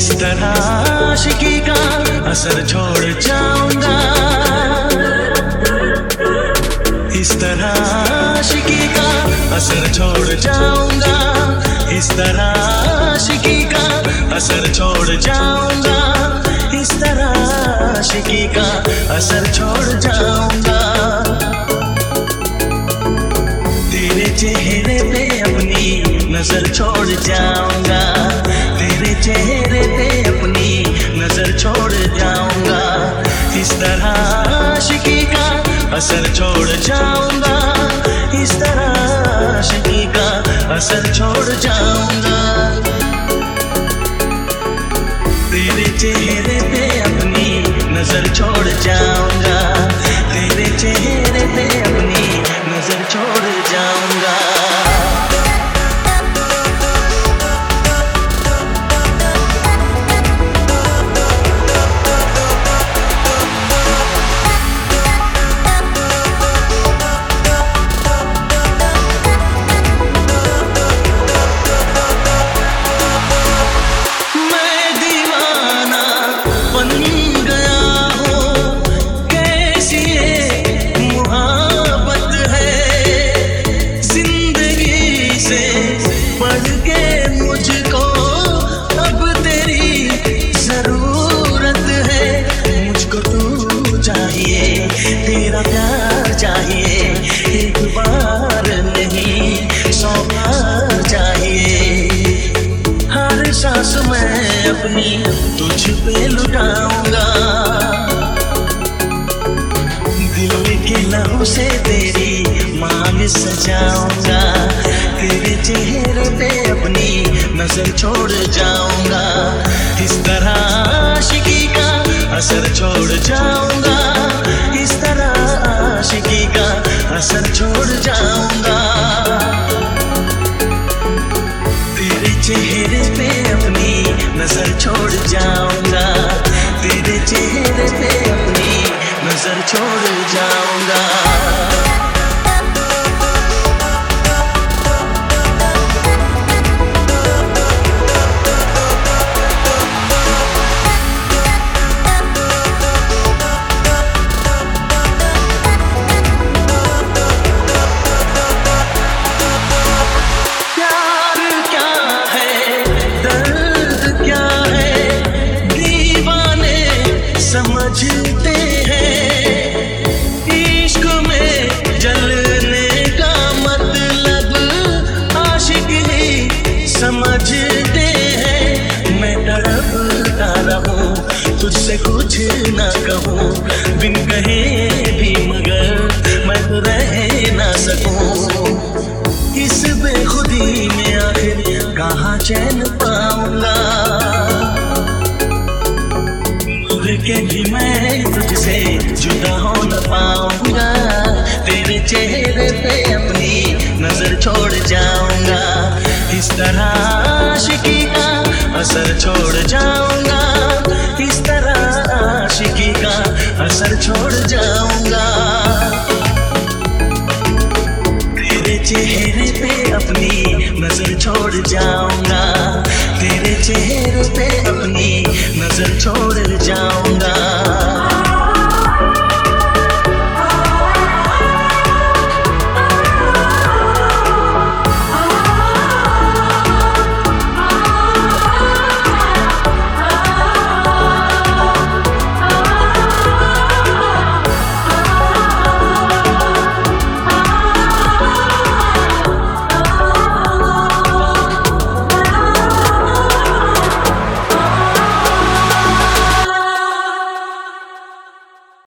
इस तरह आशिकी का असर छोड़ जाऊंगा, इस तरह आशिकी का असर छोड़ जाऊंगा, इस तरह आशिकी का असर छोड़ जाऊंगा, इस तरह आशिकी का असर छोड़ जाऊंगा। तेरे चेहरे पे अपनी नजर छोड़ जाऊंगा, तेरे चेहरे पे अपनी नजर छोड़ जाऊंगा, इस तरह आशिकी का असर छोड़ जाऊंगा, इस तरह आशिकी का असर छोड़ जाऊंगा। तेरे चेहरे पे अपनी नजर छोड़ जाऊंगा, तेरे चेहरे पे अपनी नजर छोड़ जाऊंगा। तेरा प्यार चाहिए, एक बार नहीं 100 बार चाहिए। हर सांस मैं अपनी तुझ पे लुटाऊंगा, दिल के लहू से तेरी मांग सजाऊंगा, तेरे चेहरे पे अपनी नजर छोड़ जाऊंगा, इस तरह आशिकी का असर छोड़ जाऊंगा, इस तरह आशिकी का असर छोड़ जाऊंगा। तेरे चेहरे पे अपनी नजर छोड़ जाऊंगा, तेरे चेहरे पे अपनी नजर छोड़ जाऊंगा। समझते हैं इश्क में जलने का मतलब आशिक ही समझते हैं। मैं तड़पता रहूं तुझसे कुछ ना कहूं, बिन कहे भी मगर मैं तो रह ना सकूं। इस बेखुदी में आखिर कहाँ चैन पाऊंगा, के भी मैं तुझसे जुदा हो न पाऊंगा। तेरे चेहरे पे अपनी नजर छोड़ जाऊंगा, इस तरह आशिकी का असर छोड़ जाऊंगा, इस तरह आशिकी का असर छोड़ जाऊंगा। तेरे चेहरे पे अपनी नजर छोड़ जाऊंगा, तेरे चेहरे पे